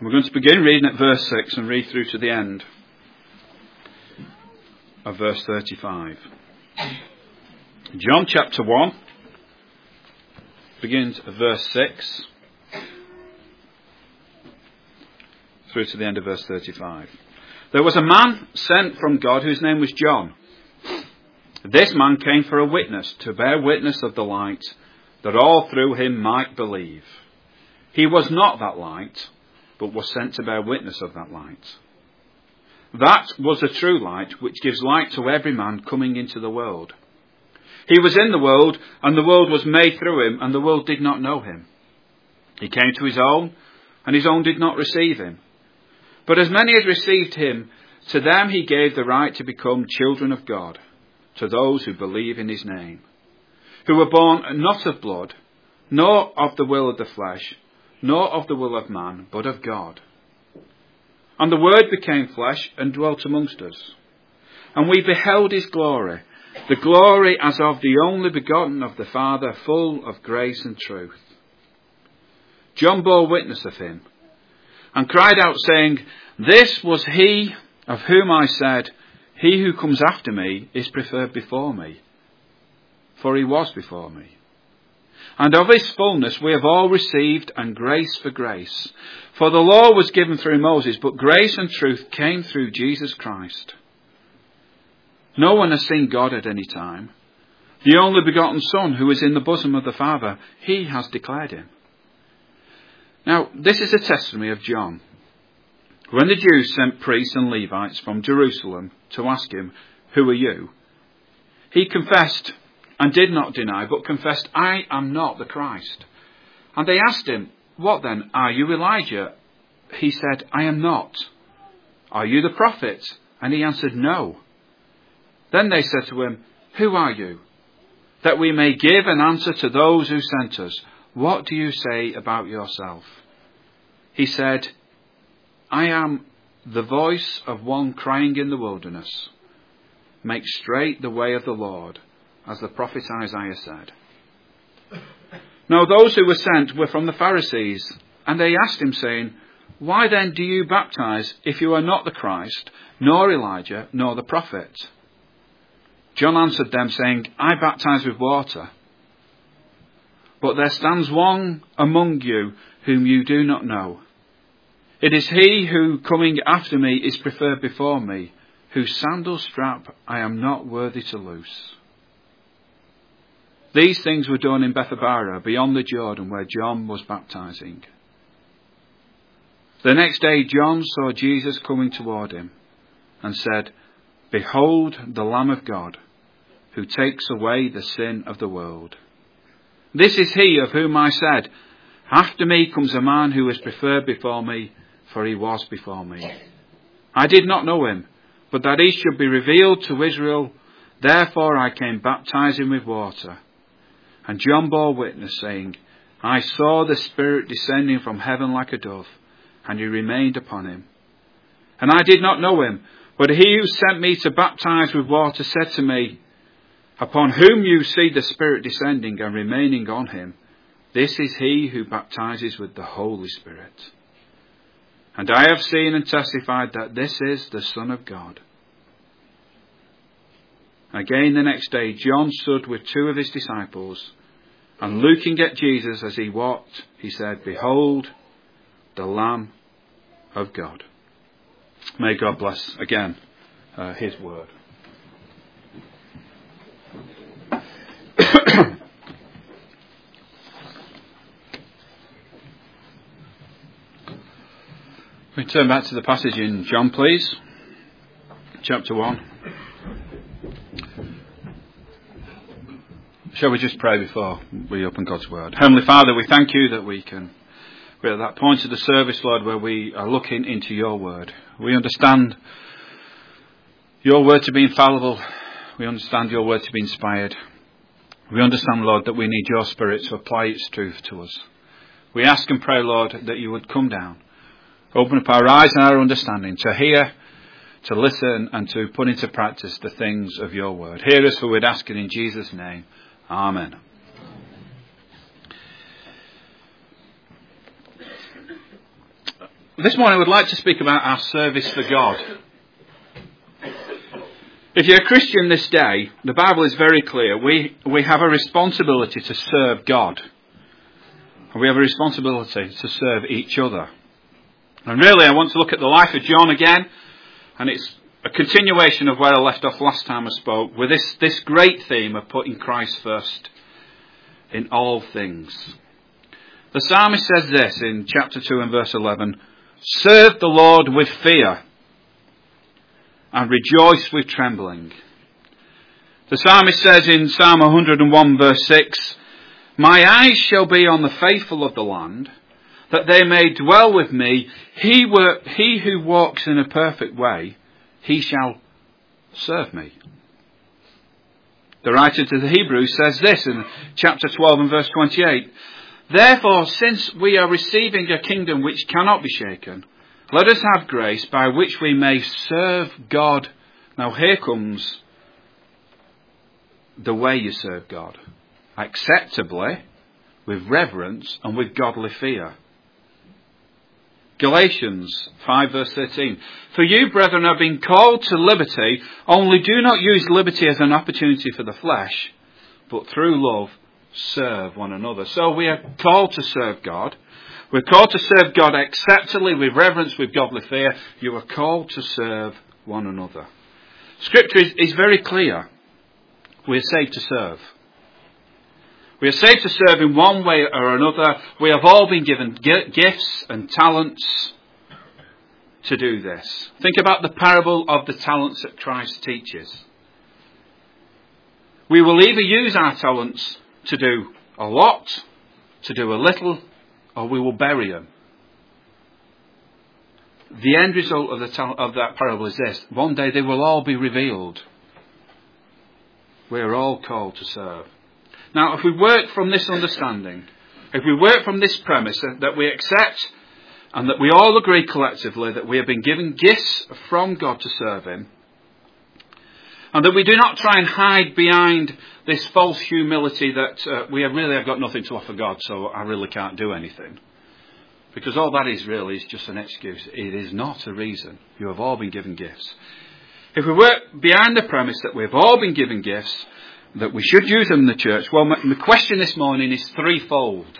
We're going to begin reading at verse 6 and read through to the end of verse 35. John chapter 1 begins at verse 6 through to the end of verse 35. There was a man sent from God whose name was John. This man came for a witness, to bear witness of the light, that all through him might believe. He was not that light, but was sent to bear witness of that light. That was the true light, which gives light to every man coming into the world. He was in the world, and the world was made through him, and the world did not know him. He came to his own, and his own did not receive him. But as many as received him, to them he gave the right to become children of God, to those who believe in his name, who were born not of blood, nor of the will of the flesh, nor of the will of man, but of God. And the Word became flesh and dwelt amongst us. And we beheld his glory, the glory as of the only begotten of the Father, full of grace and truth. John bore witness of him, and cried out, saying, This was he of whom I said, He who comes after me is preferred before me, for he was before me. And of his fullness we have all received, and grace for grace. For the law was given through Moses, but grace and truth came through Jesus Christ. No one has seen God at any time. The only begotten Son, who is in the bosom of the Father, he has declared him. Now, this is a testimony of John. When the Jews sent priests and Levites from Jerusalem to ask him, Who are you? He confessed and did not deny, but confessed, I am not the Christ. And they asked him, What then? Are you Elijah? He said, I am not. Are you the prophet? And he answered, No. Then they said to him, Who are you? That we may give an answer to those who sent us. What do you say about yourself? He said, I am the voice of one crying in the wilderness. Make straight the way of the Lord, as the prophet Isaiah said. Now those who were sent were from the Pharisees, and they asked him, saying, Why then do you baptize, if you are not the Christ, nor Elijah, nor the prophet? John answered them, saying, I baptize with water. But there stands one among you whom you do not know. It is he who, coming after me, is preferred before me, whose sandal strap I am not worthy to loose. These things were done in Bethabara, beyond the Jordan, where John was baptizing. The next day John saw Jesus coming toward him, and said, Behold the Lamb of God, who takes away the sin of the world. This is he of whom I said, After me comes a man who is preferred before me, for he was before me. I did not know him, but that he should be revealed to Israel. Therefore I came baptizing with water. And John bore witness, saying, I saw the Spirit descending from heaven like a dove, and he remained upon him. And I did not know him, but he who sent me to baptize with water said to me, Upon whom you see the Spirit descending and remaining on him, this is he who baptizes with the Holy Spirit. And I have seen and testified that this is the Son of God. Again the next day John stood with two of his disciples, and looking at Jesus as he walked, he said, Behold, the Lamb of God. May God bless again his word. We turn back to the passage in John, please. Chapter 1. Shall we just pray before we open God's word? Heavenly Father, we thank you that we're at that point of the service, Lord, where we are looking into your word. We understand your word to be infallible. We understand your word to be inspired. We understand, Lord, that we need your Spirit to apply its truth to us. We ask and pray, Lord, that you would come down, open up our eyes and our understanding to hear, to listen, and to put into practice the things of your word. Hear us, for we'd ask it in Jesus' name. Amen. This morning I would like to speak about our service for God. If you're a Christian this day, the Bible is very clear. We have a responsibility to serve God. And we have a responsibility to serve each other. And really I want to look at the life of John again. And it's a continuation of where I left off last time I spoke, with this great theme of putting Christ first in all things. The psalmist says this in chapter 2 and verse 11, "Serve the Lord with fear and rejoice with trembling." The psalmist says in Psalm 101 verse 6, "My eyes shall be on the faithful of the land, that they may dwell with me. He who walks in a perfect way, he shall serve me." The writer to the Hebrews says this in chapter 12 and verse 28, "Therefore, since we are receiving a kingdom which cannot be shaken, let us have grace by which we may serve God." Now here comes the way you serve God. Acceptably, with reverence and with godly fear. Galatians 5 verse 13. "For you, brethren, have been called to liberty, only do not use liberty as an opportunity for the flesh, but through love serve one another." So we are called to serve God. We're called to serve God acceptably, with reverence, with godly fear. You are called to serve one another. Scripture is very clear. We are saved to serve. We are saved to serve in one way or another. We have all been given gifts and talents to do this. Think about the parable of the talents that Christ teaches. We will either use our talents to do a lot, to do a little, or we will bury them. The end result of that parable is this: one day they will all be revealed. We are all called to serve. Now, if we work from this understanding, if we work from this premise that we accept and that we all agree collectively that we have been given gifts from God to serve Him, and that we do not try and hide behind this false humility that we have got nothing to offer God, so I really can't do anything. Because all that is really is just an excuse. It is not a reason. You have all been given gifts. If we work behind the premise that we've all been given gifts, that we should use them in the church, well, my question this morning is threefold.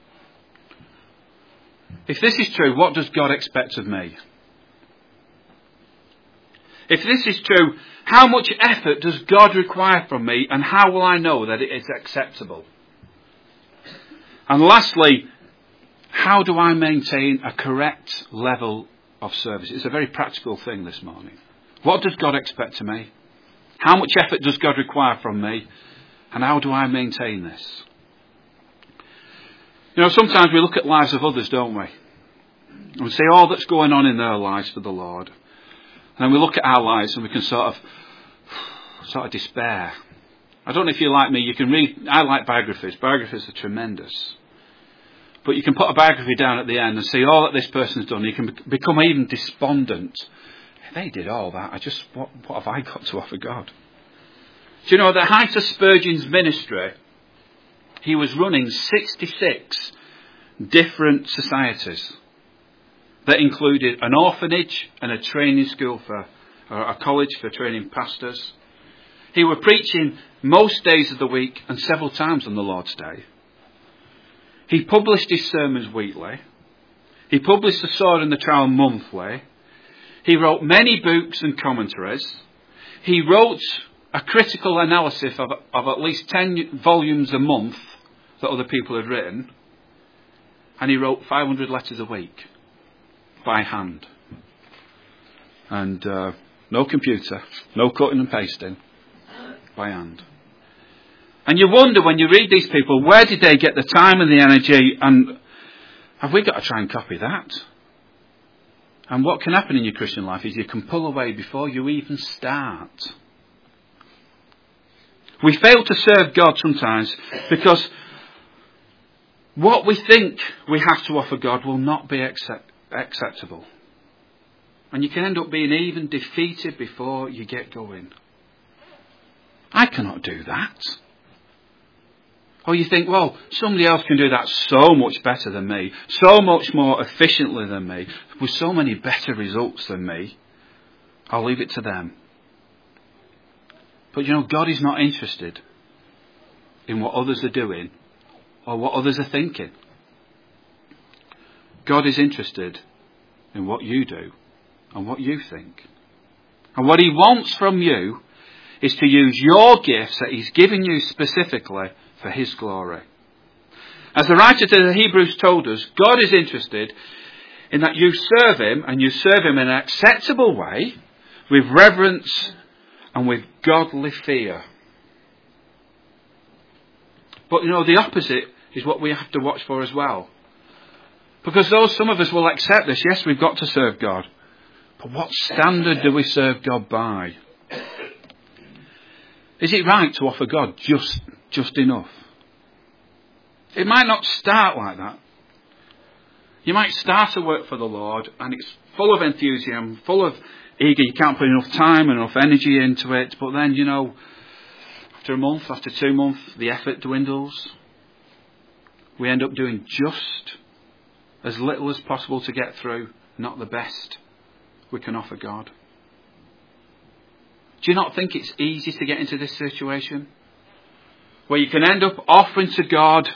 If this is true, what does God expect of me? If this is true, how much effort does God require from me, and how will I know that it is acceptable? And lastly, how do I maintain a correct level of service? It's a very practical thing this morning. What does God expect of me? How much effort does God require from me? And how do I maintain this? You know, sometimes we look at lives of others, don't we? And we see all that's going on in their lives for the Lord. And then we look at our lives and we can sort of despair. I don't know if you're like me, you can read, I like biographies. Biographies are tremendous. But you can put a biography down at the end and see all that this person's done. You can become even despondent. They did all that. What have I got to offer God? Do you know, at the height of Spurgeon's ministry, he was running 66 different societies that included an orphanage and a training school or a college for training pastors. He was preaching most days of the week and several times on the Lord's Day. He published his sermons weekly. He published The Sword and the Trowel monthly. He wrote many books and commentaries. He wrote a critical analysis of at least 10 volumes a month that other people had written. And he wrote 500 letters a week by hand. And no computer, no cutting and pasting, by hand. And you wonder when you read these people, where did they get the time and the energy? And have we got to try and copy that? And what can happen in your Christian life is you can pull away before you even start. We fail to serve God sometimes because what we think we have to offer God will not be acceptable. And you can end up being even defeated before you get going. I cannot do that. Or you think, well, somebody else can do that so much better than me, so much more efficiently than me, with so many better results than me. I'll leave it to them. But God is not interested in what others are doing or what others are thinking. God is interested in what you do and what you think. And what he wants from you is to use your gifts that he's given you specifically for his glory. As the writer to the Hebrews told us, God is interested in that you serve him, and you serve him in an acceptable way, with reverence and with godly fear. But the opposite is what we have to watch for as well. Because though some of us will accept this, yes, we've got to serve God. But what standard do we serve God by? Is it right to offer God just enough? It might not start like that. You might start to work for the Lord and it's full of enthusiasm, full of eager. You can't put enough time and enough energy into it. But then, after a month, after 2 months, the effort dwindles. We end up doing just as little as possible to get through, not the best we can offer God. Do you not think it's easy to get into this situation? Where you can end up offering to God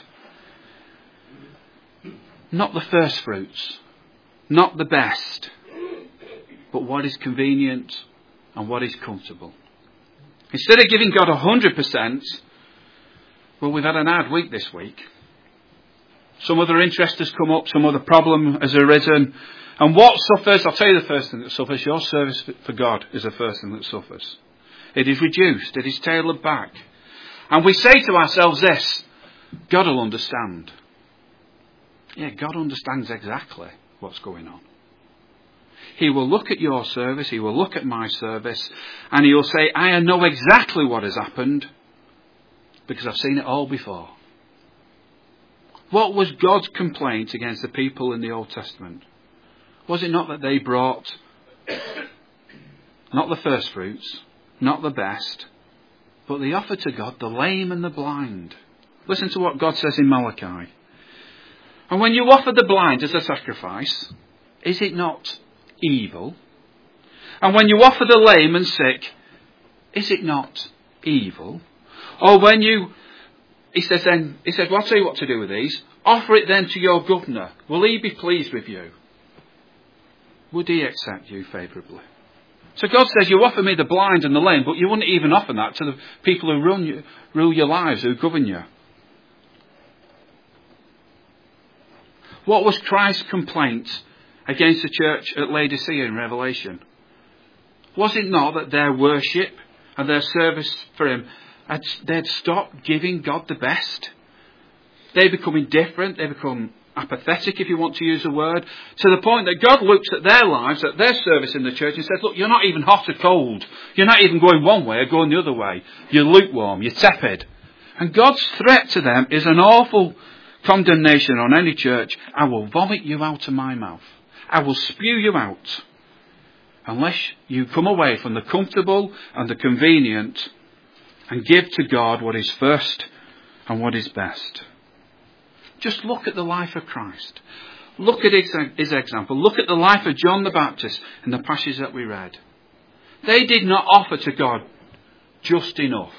not the first fruits, not the best, but what is convenient and what is comfortable. Instead of giving God 100%, well, we've had an hard week this week. Some other interest has come up, some other problem has arisen. And what suffers, I'll tell you the first thing that suffers, your service for God is the first thing that suffers. It is reduced, it is tailored back. And we say to ourselves this, God will understand. Yeah, God understands exactly what's going on. He will look at your service, he will look at my service, and he will say, I know exactly what has happened, because I've seen it all before. What was God's complaint against the people in the Old Testament? Was it not that they brought not the first fruits, not the best, but they offered to God the lame and the blind? Listen to what God says in Malachi. And when you offer the blind as a sacrifice, is it not evil? And when you offer the lame and sick, is it not evil? Or when he says, well, I'll tell you what to do with these. Offer it then to your governor. Will he be pleased with you? Would he accept you favourably? So God says, you offer me the blind and the lame, but you wouldn't even offer that to the people who rule your lives, who govern you. What was Christ's complaint against the church at Laodicea in Revelation? Was it not that their worship and their service for him, they'd stopped giving God the best? They become indifferent, they become apathetic, if you want to use a word, to the point that God looks at their lives, at their service in the church, and says, look, you're not even hot or cold. You're not even going one way or going the other way. You're lukewarm, you're tepid. And God's threat to them is an awful condemnation on any church. I will vomit you out of my mouth. I will spew you out. Unless you come away from the comfortable and the convenient and give to God what is first and what is best. Just look at the life of Christ. Look at his example. Look at the life of John the Baptist in the passage that we read. They did not offer to God just enough.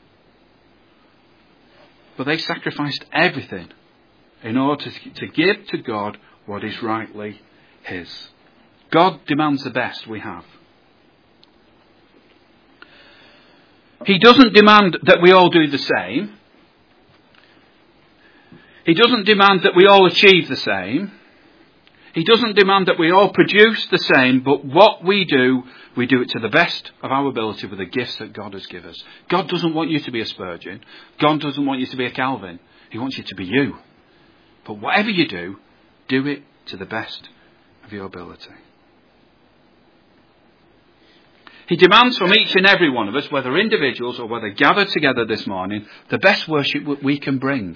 But they sacrificed everything in order to give to God what is rightly his. God demands the best we have. He doesn't demand that we all do the same. He doesn't demand that we all achieve the same. He doesn't demand that we all produce the same, but what we do it to the best of our ability with the gifts that God has given us. God doesn't want you to be a Spurgeon. God doesn't want you to be a Calvin. He wants you to be you. But whatever you do it to the best of your ability. He demands from each and every one of us, whether individuals or whether gathered together this morning, the best worship we can bring.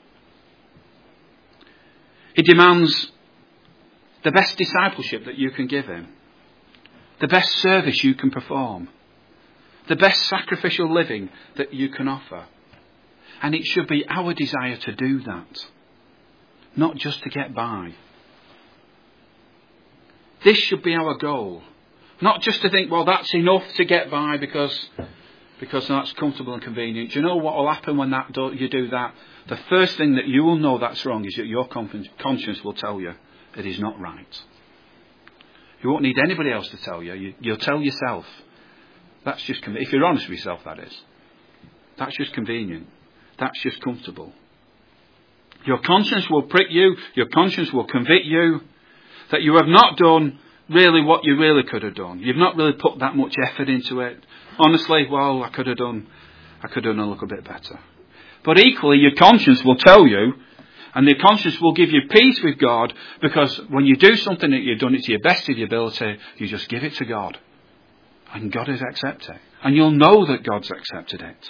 He demands the best discipleship that you can give him. The best service you can perform. The best sacrificial living that you can offer. And it should be our desire to do that. Not just to get by. This should be our goal. Not just to think, well, that's enough to get by because that's comfortable and convenient. Do you know what will happen when you do that? The first thing that you will know that's wrong is that your conscience will tell you it is not right. You won't need anybody else to tell you. You'll tell yourself. That's just if you're honest with yourself, that is. That's just convenient. That's just comfortable. Your conscience will prick you. Your conscience will convict you that you have not done really what you really could have done. You've not really put that much effort into it. Honestly, well, I could have done a little bit better. But equally, your conscience will tell you, and your conscience will give you peace with God, because when you do something that you've done it to your best of your ability, you just give it to God. And God has accepted it. And you'll know that God's accepted it.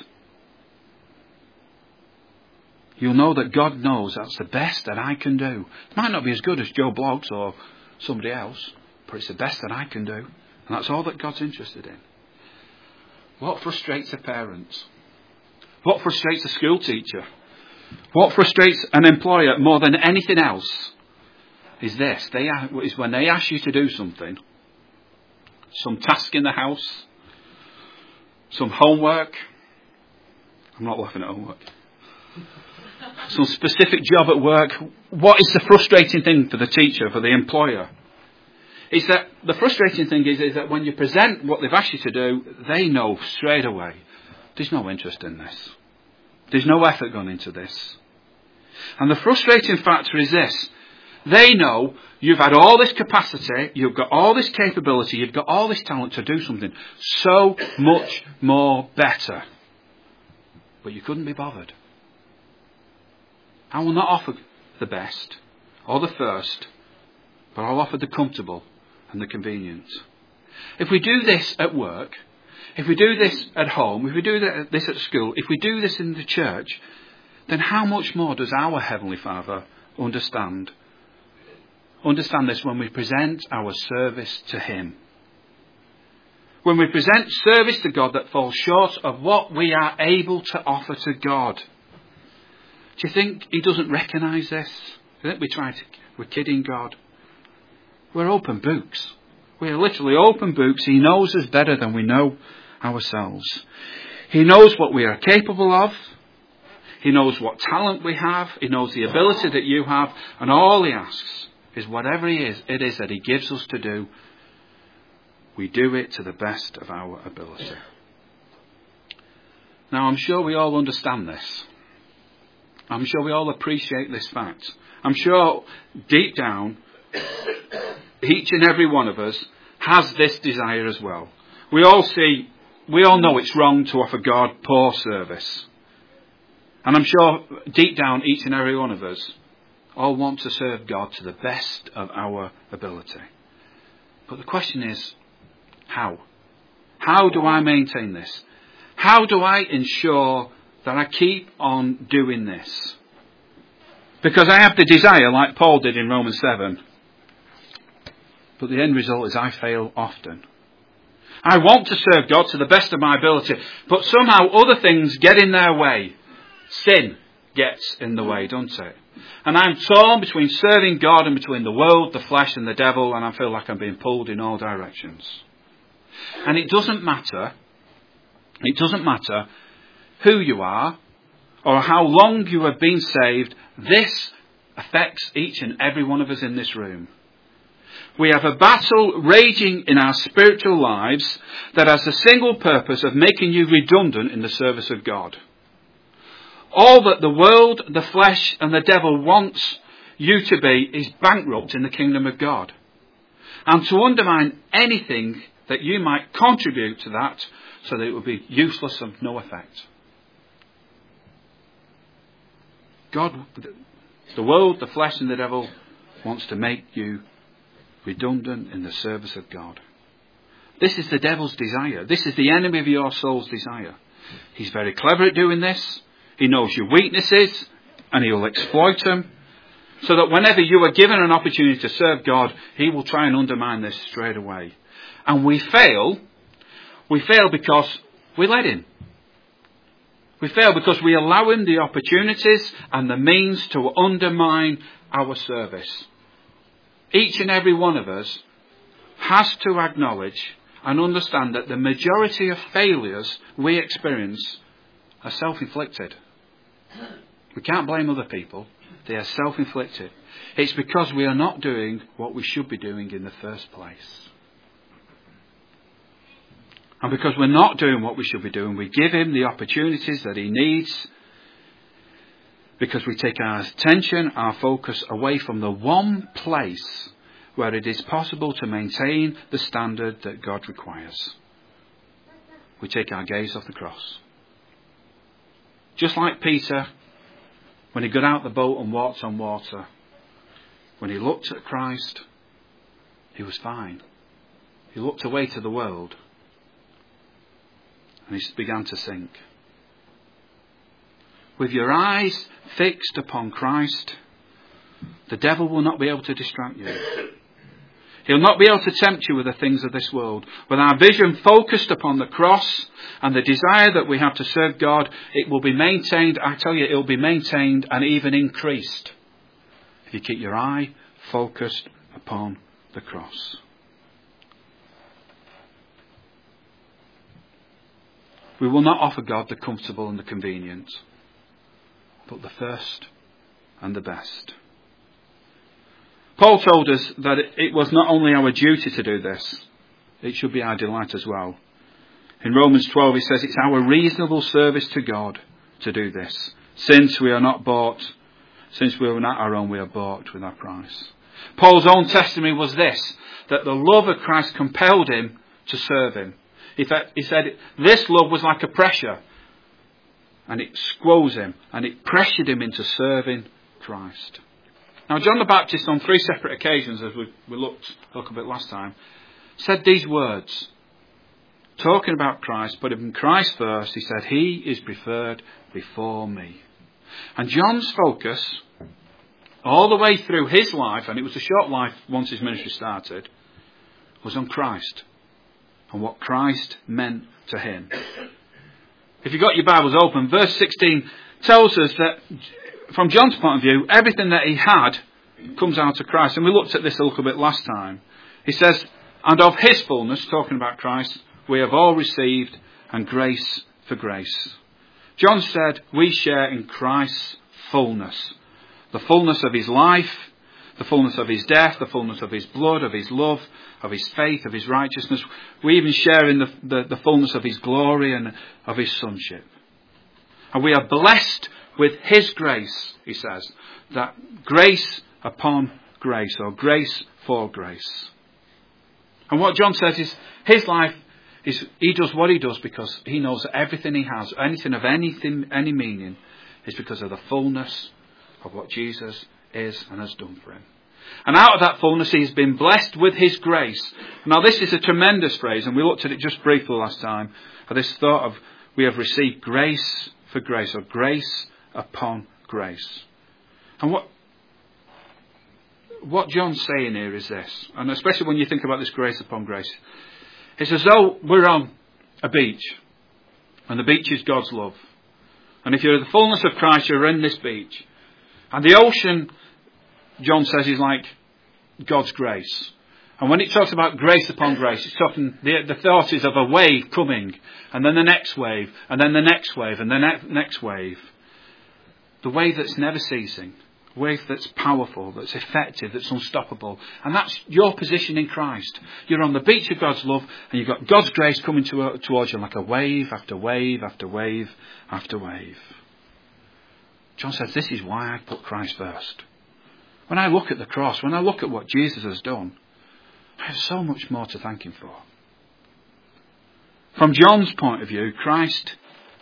You'll know that God knows that's the best that I can do. It might not be as good as Joe Bloggs or somebody else, but it's the best that I can do. And that's all that God's interested in. What frustrates a parent? What frustrates a school teacher? What frustrates an employer more than anything else is this. Is when they ask you to do something, some task in the house, some homework. I'm not laughing at homework. Some specific job at work. What is the frustrating thing for the teacher, for the employer? Is that the frustrating thing is that when you present what they've asked you to do, they know straight away there's no interest in this. There's no effort gone into this. And the frustrating factor is this. They know you've had all this capacity, you've got all this capability, you've got all this talent to do something so much more better. But you couldn't be bothered. I will not offer the best or the first, but I'll offer the comfortable and the convenient. If we do this at work, if we do this at home, if we do this at school, if we do this in the church, then how much more does our Heavenly Father understand this when we present our service to Him? When we present service to God that falls short of what we are able to offer to God. Do you think He doesn't recognise this? I think we're kidding God. We're open books. We are literally open books. He knows us better than we know ourselves. He knows what we are capable of. He knows what talent we have. He knows the ability that you have. And all He asks is whatever it is that He gives us to do, we do it to the best of our ability. Now, I'm sure we all understand this. I'm sure we all appreciate this fact. I'm sure deep down, each and every one of us has this desire as well. We all know it's wrong to offer God poor service. And I'm sure deep down, each and every one of us all want to serve God to the best of our ability. But the question is, how? How do I maintain this? How do I ensure that I keep on doing this? Because I have the desire, like Paul did in Romans 7. But the end result is I fail often. I want to serve God to the best of my ability, but somehow other things get in their way. Sin gets in the way, don't it? And I'm torn between serving God and between the world, the flesh and the devil, and I feel like I'm being pulled in all directions. And it doesn't matter who you are or how long you have been saved, this affects each and every one of us in this room. We have a battle raging in our spiritual lives that has the single purpose of making you redundant in the service of God. All that the world, the flesh and the devil wants you to be is bankrupt in the kingdom of God. And to undermine anything that you might contribute to that so that it will be useless and of no effect. God, the world, the flesh and the devil wants to make you redundant in the service of God. This is the devil's desire. This is the enemy of your soul's desire. He's very clever at doing this. He knows your weaknesses and he will exploit them so that whenever you are given an opportunity to serve God, he will try and undermine this straight away. And we fail because we let him. We fail because we allow him the opportunities and the means to undermine our service. Each and every one of us has to acknowledge and understand that the majority of failures we experience are self-inflicted. We can't blame other people. They are self-inflicted. It's because we are not doing what we should be doing in the first place. And because we're not doing what we should be doing, we give him the opportunities that he needs, because we take our attention, our focus away from the one place where it is possible to maintain the standard that God requires. We take our gaze off the cross. Just like Peter, when he got out the boat and walked on water, when he looked at Christ, he was fine. He looked away to the world and he began to sink. With your eyes fixed upon Christ, the devil will not be able to distract you. He'll not be able to tempt you with the things of this world. With our vision focused upon the cross and the desire that we have to serve God, it will be maintained. I tell you, it will be maintained and even increased if you keep your eye focused upon the cross. We will not offer God the comfortable and the convenient, but the first and the best. Paul told us that it was not only our duty to do this, it should be our delight as well. In Romans 12 he says it's our reasonable service to God to do this. Since we are not our own, we are bought with our price. Paul's own testimony was this, that the love of Christ compelled him to serve him. He said this love was like a pressure, and it squoze him and it pressured him into serving Christ. Now, John the Baptist, on 3 separate occasions, as we looked a little bit last time, said these words, talking about Christ, putting Christ first. He said, he is preferred before me. And John's focus, all the way through his life, and it was a short life once his ministry started, was on Christ and what Christ meant to him. If you've got your Bibles open, verse 16 tells us that from John's point of view, everything that he had comes out of Christ. And we looked at this a little bit last time. He says, and of his fullness, talking about Christ, we have all received, and grace for grace. John said, we share in Christ's fullness. The fullness of his life, the fullness of his death, the fullness of his blood, of his love, of his faith, of his righteousness. We even share in the fullness of his glory and of his sonship. And we are blessed with his grace, he says, that grace upon grace, or grace for grace. And what John says is, his life is, he does what he does because he knows that everything he has, anything of any meaning, is because of the fullness of what Jesus is and has done for him. And out of that fullness, he's been blessed with his grace. Now, this is a tremendous phrase, and we looked at it just briefly last time, for this thought of, we have received grace for grace, or grace upon grace. And what John's saying here is this, and especially when you think about this grace upon grace, it's as though we're on a beach, and the beach is God's love. And if you're in the fullness of Christ, you're in this beach. And the ocean, John says, is like God's grace. And when it talks about grace upon grace, it's talking, the thought is of a wave coming, and then the next wave, and then the next wave, and the next wave. The wave that's never ceasing. A wave that's powerful, that's effective, that's unstoppable. And that's your position in Christ. You're on the beach of God's love, and you've got God's grace coming towards you like a wave after wave after wave after wave. John says, this is why I put Christ first. When I look at the cross, when I look at what Jesus has done, I have so much more to thank him for. From John's point of view, Christ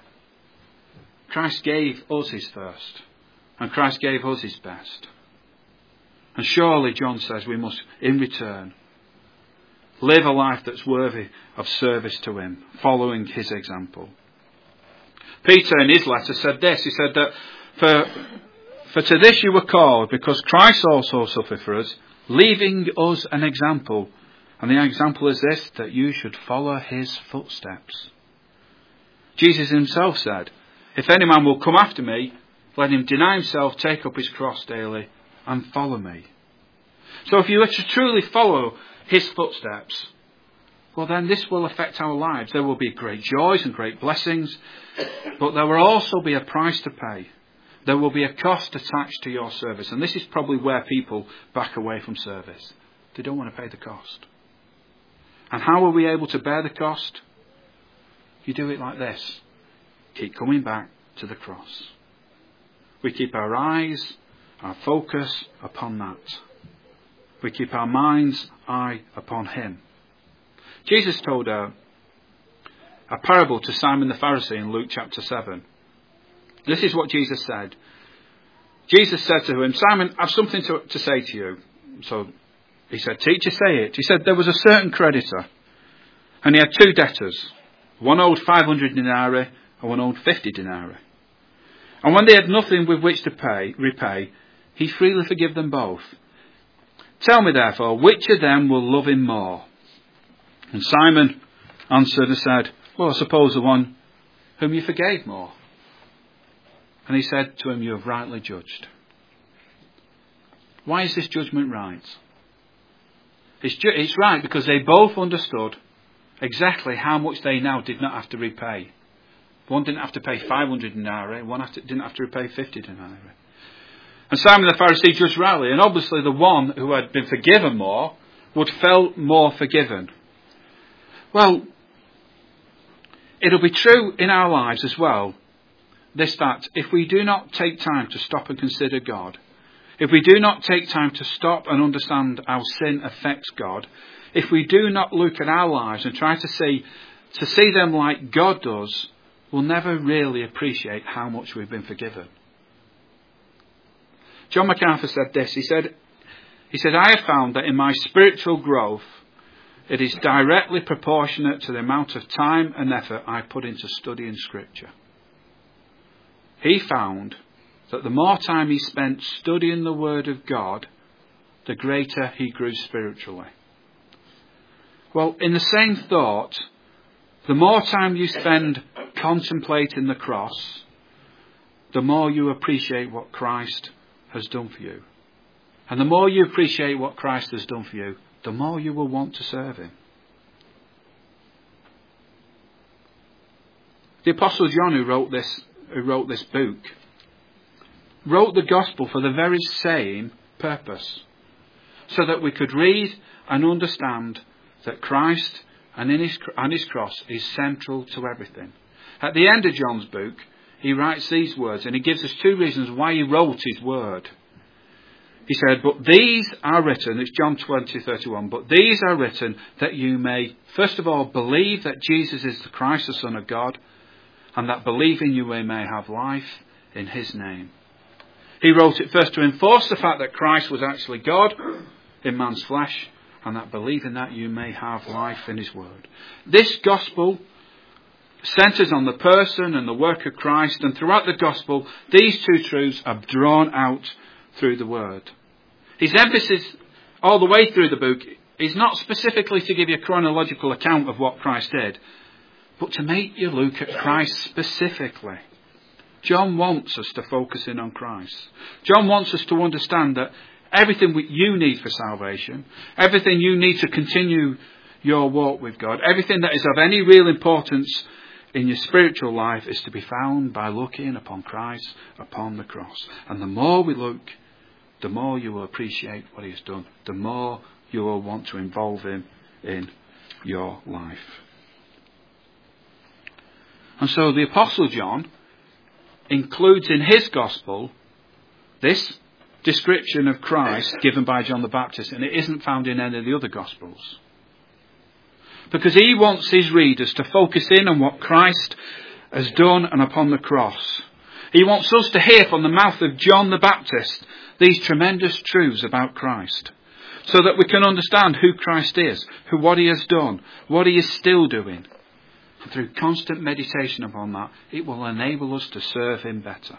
gave us his first. And Christ gave us his best. And surely, John says, we must, in return, live a life that's worthy of service to him, following his example. Peter, in his letter, said this. He said that, For to this you were called, because Christ also suffered for us, leaving us an example. And the example is this, that you should follow his footsteps. Jesus himself said, If any man will come after me, let him deny himself, take up his cross daily, and follow me. So if you are to truly follow his footsteps, well then this will affect our lives. There will be great joys and great blessings, but there will also be a price to pay. There will be a cost attached to your service. And this is probably where people back away from service. They don't want to pay the cost. And how are we able to bear the cost? You do it like this. Keep coming back to the cross. We keep our eyes, our focus upon that. We keep our mind's eye upon him. Jesus told a parable to Simon the Pharisee in Luke chapter 7. This is what Jesus said. Jesus said to him, Simon, I've something to say to you. So he said, Teacher, say it. He said, there was a certain creditor, and he had 2 debtors. One owed 500 denarii, and one owed 50 denarii. And when they had nothing with which to repay, he freely forgave them both. Tell me therefore, which of them will love him more? And Simon answered and said, well, I suppose the one whom you forgave more. And he said to him, you have rightly judged. Why is this judgment right? It's right because they both understood exactly how much they now did not have to repay. One didn't have to pay 500 denarii, one didn't have to repay 50 denarii. And Simon the Pharisee judged rightly, and obviously the one who had been forgiven more would feel more forgiven. Well, it'll be true in our lives as well, this fact, if we do not take time to stop and consider God, if we do not take time to stop and understand how sin affects God, if we do not look at our lives and try to see them like God does, we'll never really appreciate how much we've been forgiven. John MacArthur said this. He said, I have found that in my spiritual growth, it is directly proportionate to the amount of time and effort I put into studying Scripture. He found that the more time he spent studying the Word of God, the greater he grew spiritually. Well, in the same thought, the more time you spend contemplating the cross, the more you appreciate what Christ has done for you. And the more you appreciate what Christ has done for you, the more you will want to serve him. The Apostle John, who wrote this book, wrote the gospel for the very same purpose, so that we could read and understand that Christ and his cross is central to everything. At the end of John's book, he writes these words, and he gives us 2 reasons why he wrote his word. He said, but these are written, it's John 20:31, but these are written that you may, first of all, believe that Jesus is the Christ, the Son of God, and that believing you may have life in his name. He wrote it first to enforce the fact that Christ was actually God in man's flesh, and that believing that you may have life in his word. This gospel centres on the person and the work of Christ, and throughout the gospel, these 2 truths are drawn out through the word. His emphasis all the way through the book is not specifically to give you a chronological account of what Christ did, but to make you look at Christ specifically. John wants us to focus in on Christ. John wants us to understand that everything you need for salvation, everything you need to continue your walk with God, everything that is of any real importance in your spiritual life is to be found by looking upon Christ, upon the cross. And the more we look, the more you will appreciate what he has done, the more you will want to involve him in your life. And so the Apostle John includes in his gospel this description of Christ given by John the Baptist, and it isn't found in any of the other gospels. Because he wants his readers to focus in on what Christ has done and upon the cross. He wants us to hear from the mouth of John the Baptist these tremendous truths about Christ, so that we can understand who Christ is, what he has done, what he is still doing. And through constant meditation upon that, it will enable us to serve him better.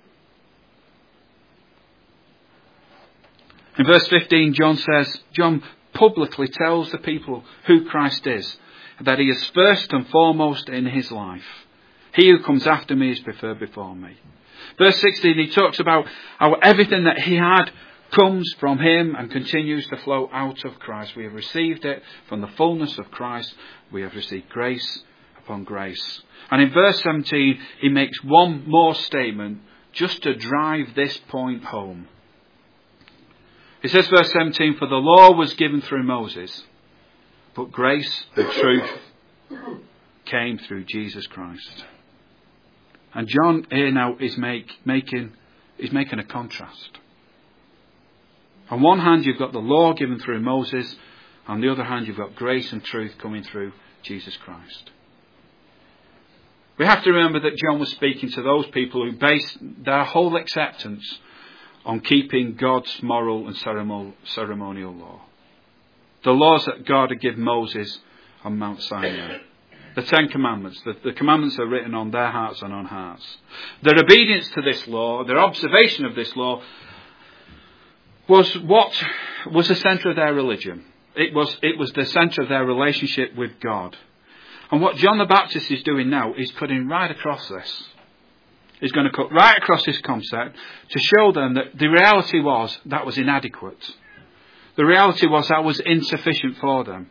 In verse 15, John publicly tells the people who Christ is, that he is first and foremost in his life. He who comes after me is preferred before me. Verse 16, he talks about how everything that he had comes from him and continues to flow out of Christ. We have received it from the fullness of Christ. We have received grace upon grace. And in verse 17, he makes one more statement just to drive this point home. He says, verse 17, for the law was given through Moses, but grace and truth came through Jesus Christ. And John here now is making a contrast. On one hand, you've got the law given through Moses. On the other hand, you've got grace and truth coming through Jesus Christ. We have to remember that John was speaking to those people who based their whole acceptance on keeping God's moral and ceremonial law. The laws that God had given Moses on Mount Sinai. The Ten Commandments. The commandments are written on their hearts and on hearts. Their obedience to this law, their observation of this law, was what was the centre of their religion. It was the centre of their relationship with God. And what John the Baptist is doing now is cutting right across this. He's going to cut right across this concept to show them that the reality was that was inadequate. The reality was that was insufficient for them.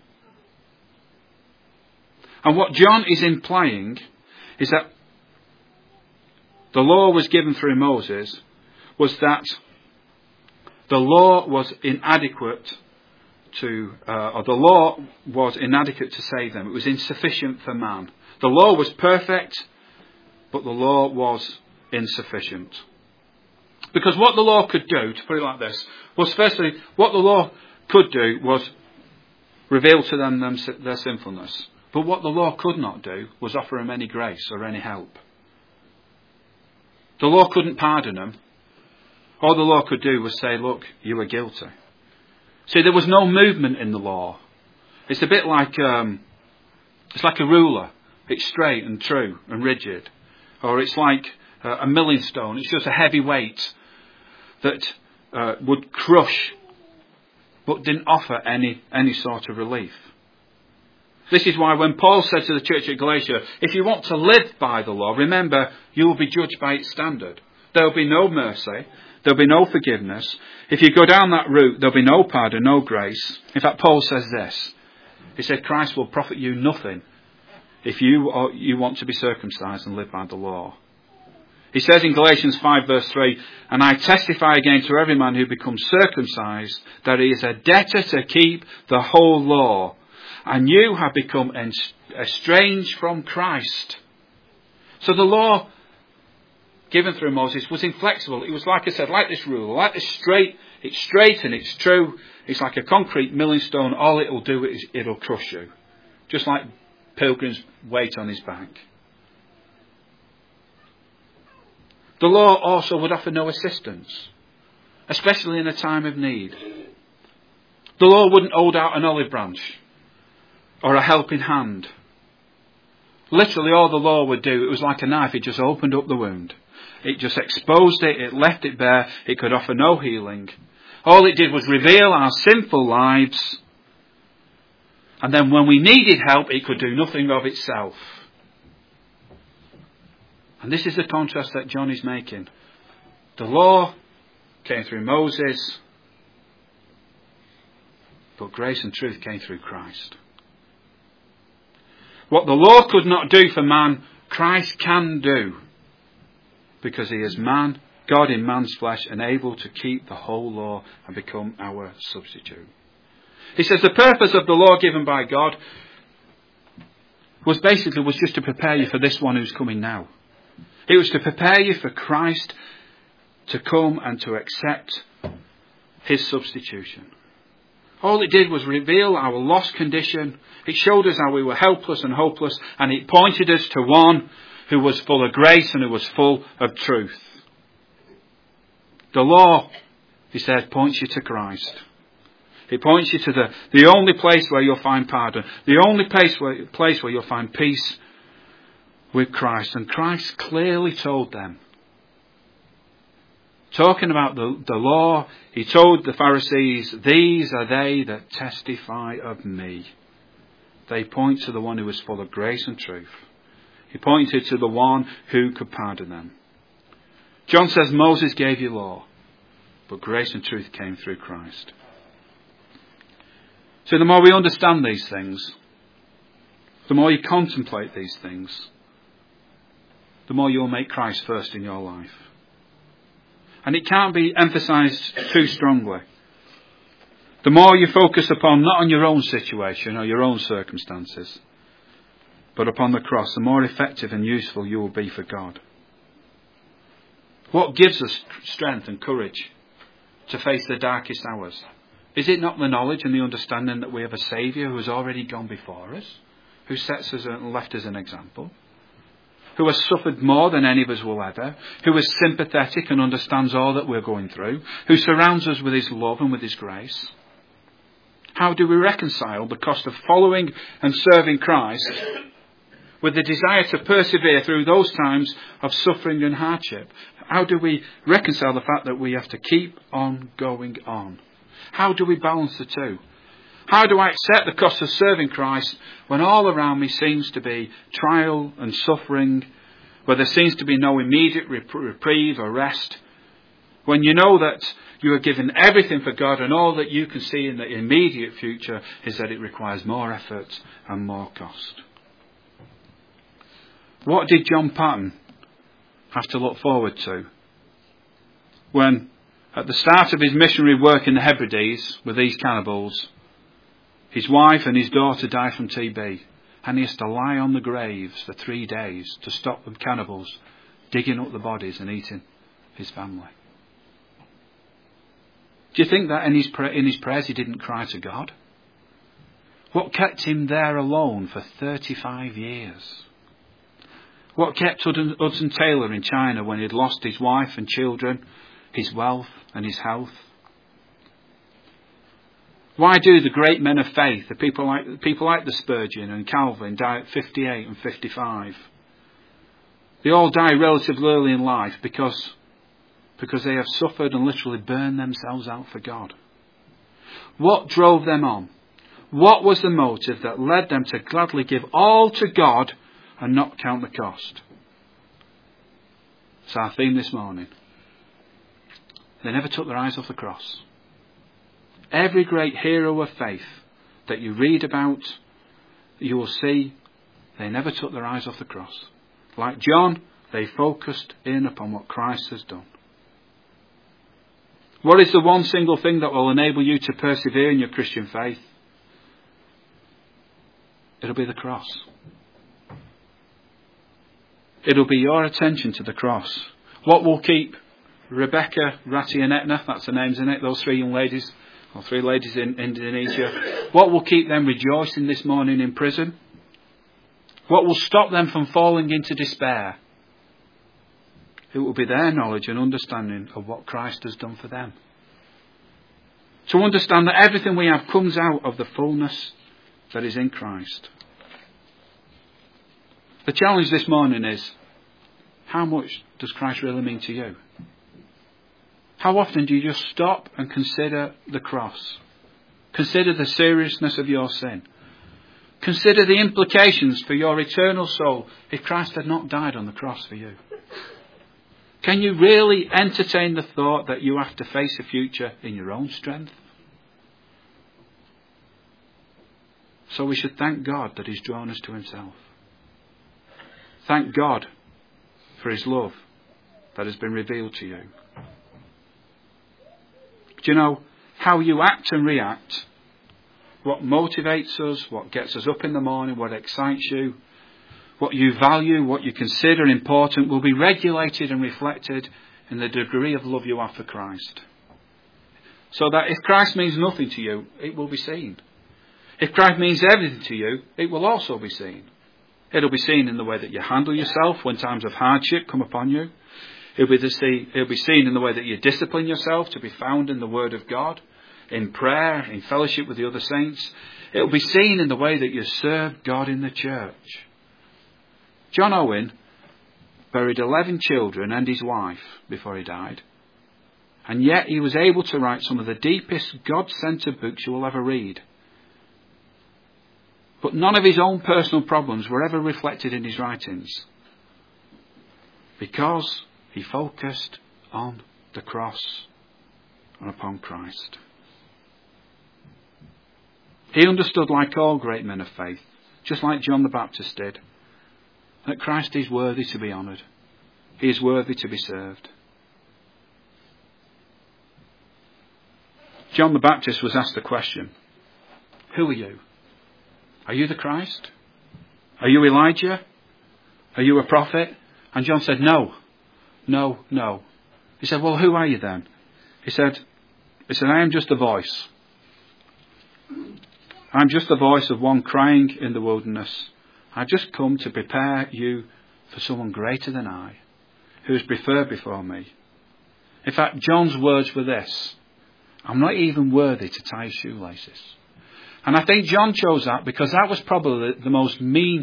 And what John is implying is that the law was given through Moses, was that the law was inadequate to save them. It was insufficient for man. The law was perfect, but the law was insufficient. Because what the law could do, to put it like this, was firstly, what the law could do was reveal to them their sinfulness. But what the law could not do was offer them any grace or any help. The law couldn't pardon them. All the law could do was say, look, you are guilty. See, there was no movement in the law. It's a bit like, it's like a ruler. It's straight and true and rigid. Or it's like a milling stone. It's just a heavy weight that would crush, but didn't offer any sort of relief. This is why when Paul said to the church at Galatia, if you want to live by the law, remember, you will be judged by its standard. There will be no mercy. There will be no forgiveness. If you go down that route, there will be no pardon, no grace. In fact, Paul says this. He said, Christ will profit you nothing if you want to be circumcised and live by the law. He says in Galatians 5 verse 3, and I testify again to every man who becomes circumcised that he is a debtor to keep the whole law. And you have become estranged from Christ. So the law given through Moses was inflexible. It was, like I said, like this ruler, like this straight. It's straight and it's true. It's like a concrete milling stone. All it will do is it'll crush you. Just like Pilgrim's weight on his back. The law also would offer no assistance, especially in a time of need. The law wouldn't hold out an olive branch or a helping hand. Literally all the law would do, it was like a knife, it just opened up the wound. It just exposed it, it left it bare, it could offer no healing. All it did was reveal our sinful lives. And then when we needed help, it could do nothing of itself. And this is the contrast that John is making. The law came through Moses, but grace and truth came through Christ. What the law could not do for man, Christ can do. Because he is man, God in man's flesh, and able to keep the whole law and become our substitute. He says the purpose of the law given by God was just to prepare you for this one who's coming now. It was to prepare you for Christ to come and to accept his substitution. All it did was reveal our lost condition. It showed us how we were helpless and hopeless, and it pointed us to one who was full of grace and who was full of truth. The law, he said, points you to Christ. It points you to the only place where you'll find pardon, the only place where you'll find peace with Christ. And Christ clearly told them. Talking about the law, he told the Pharisees, these are they that testify of me. They point to the one who is full of grace and truth. He pointed to the one who could pardon them. John says Moses gave you law, but grace and truth came through Christ. So the more we understand these things, the more you contemplate these things, the more you'll make Christ first in your life. And it can't be emphasized too strongly. The more you focus upon not on your own situation or your own circumstances, but upon the cross, the more effective and useful you will be for God. What gives us strength and courage to face the darkest hours? Is it not the knowledge and the understanding that we have a Saviour who has already gone before us, who sets us and left us an example, who has suffered more than any of us will ever, who is sympathetic and understands all that we're going through, who surrounds us with his love and with his grace? How do we reconcile the cost of following and serving Christ with the desire to persevere through those times of suffering and hardship? How do we reconcile the fact that we have to keep on going on? How do we balance the two? How do I accept the cost of serving Christ when all around me seems to be trial and suffering, where there seems to be no immediate reprieve or rest, when you know that you are given everything for God and all that you can see in the immediate future is that it requires more effort and more cost? What did John Paton have to look forward to when, at the start of his missionary work in the Hebrides with these cannibals, his wife and his daughter die from TB, and he has to lie on the graves for 3 days to stop the cannibals digging up the bodies and eating his family? Do you think that in his prayers he didn't cry to God? What kept him there alone for 35 years? What kept Hudson Taylor in China when he'd lost his wife and children, his wealth and his health? Why do the great men of faith, the people like the Spurgeon and Calvin, die at 58 and 55? They all die relatively early in life because they have suffered and literally burned themselves out for God. What drove them on? What was the motive that led them to gladly give all to God and not count the cost? It's our theme this morning. They never took their eyes off the cross. Every great hero of faith that you read about, you will see, they never took their eyes off the cross. Like John, they focused in upon what Christ has done. What is the one single thing that will enable you to persevere in your Christian faith? It'll be the cross. It'll be your attention to the cross. What will keep Rebecca, Ratty and Etna, that's the names in it, those 3 young ladies, or 3 ladies in Indonesia, what will keep them rejoicing this morning in prison? What will stop them from falling into despair? It will be their knowledge and understanding of what Christ has done for them. To understand that everything we have comes out of the fullness that is in Christ. The challenge this morning is, how much does Christ really mean to you? How often do you just stop and consider the cross? Consider the seriousness of your sin. Consider the implications for your eternal soul if Christ had not died on the cross for you. Can you really entertain the thought that you have to face a future in your own strength? So we should thank God that He's drawn us to Himself. Thank God for His love that has been revealed to you. Do you know how you act and react? What motivates us, what gets us up in the morning, what excites you, what you value, what you consider important will be regulated and reflected in the degree of love you have for Christ. So that if Christ means nothing to you, it will be seen. If Christ means everything to you, it will also be seen. It'll be seen in the way that you handle yourself when times of hardship come upon you. It'll be seen in the way that you discipline yourself to be found in the Word of God, in prayer, in fellowship with the other saints. It'll be seen in the way that you serve God in the church. John Owen buried 11 children and his wife before he died. And yet he was able to write some of the deepest God-centered books you will ever read. But none of his own personal problems were ever reflected in his writings, because he focused on the cross and upon Christ. He understood, like all great men of faith, just like John the Baptist did, that Christ is worthy to be honoured. He is worthy to be served. John the Baptist was asked the question, who are you? Are you the Christ? Are you Elijah? Are you a prophet? And John said, no. He said, well, who are you then? He said, I am just a voice. I'm just the voice of one crying in the wilderness. I've just come to prepare you for someone greater than I, who is preferred before me. In fact, John's words were this: I'm not even worthy to tie his shoelaces. And I think John chose that because that was probably the most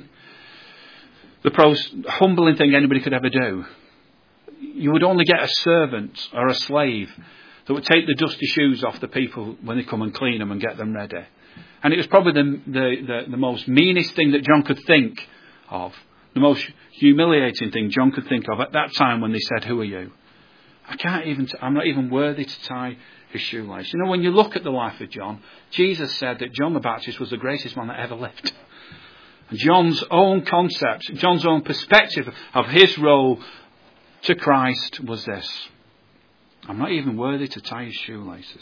humbling thing anybody could ever do. You would only get a servant or a slave that would take the dusty shoes off the people when they come and clean them and get them ready. And it was probably the most meanest thing that John could think of, the most humiliating thing John could think of at that time when they said, who are you? I'm not even worthy to tie his shoelace. You know, when you look at the life of John, Jesus said that John the Baptist was the greatest man that ever lived. And John's own concept, John's own perspective of his role to Christ was this: I'm not even worthy to tie his shoelaces.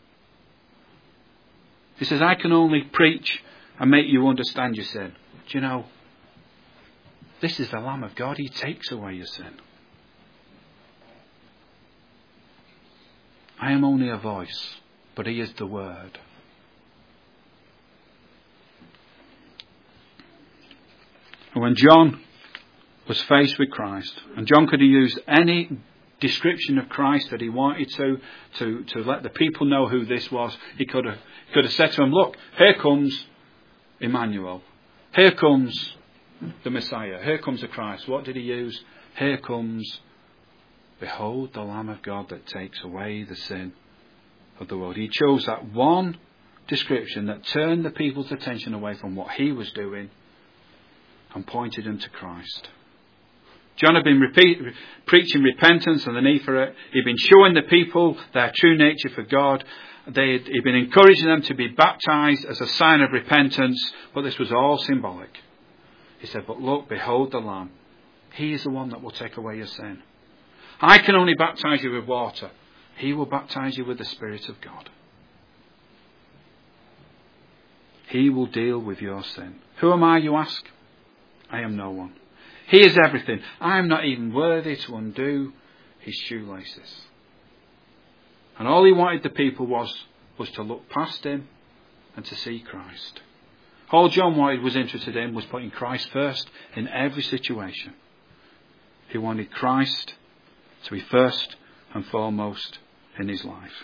He says, I can only preach and make you understand your sin. Do you know, this is the Lamb of God. He takes away your sin. I am only a voice, but he is the Word. And when John was faced with Christ, and John could have used any description of Christ that he wanted to let the people know who this was, he could have said to them, look, here comes Emmanuel. Here comes the Messiah. Here comes the Christ. What did he use? Here comes, behold, the Lamb of God that takes away the sin of the world. He chose that one description that turned the people's attention away from what he was doing and pointed them to Christ. John had been preaching repentance and the need for it. He'd been showing the people their true nature for God. He'd been encouraging them to be baptized as a sign of repentance, but this was all symbolic. He said, but look, behold the Lamb. He is the one that will take away your sin. I can only baptize you with water. He will baptize you with the Spirit of God. He will deal with your sin. Who am I, you ask? I am no one. He is everything. I am not even worthy to undo his shoelaces. And all he wanted the people was to look past him and to see Christ. All John was interested in was putting Christ first in every situation. He wanted Christ to be first and foremost in his life.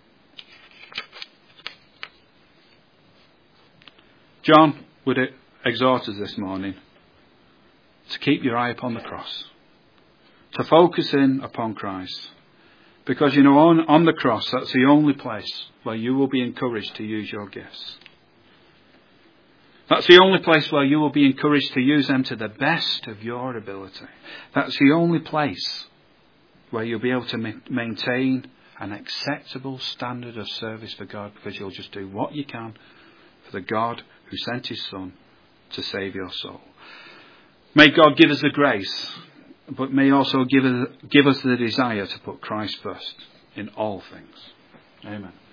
John would exhort us this morning to keep your eye upon the cross, to focus in upon Christ. Because, you know, on the cross, that's the only place where you will be encouraged to use your gifts. That's the only place where you will be encouraged to use them to the best of your ability. That's the only place where you'll be able to maintain an acceptable standard of service for God, because you'll just do what you can for the God who sent his Son to save your soul. May God give us the grace, but may also give us the desire to put Christ first in all things. Amen.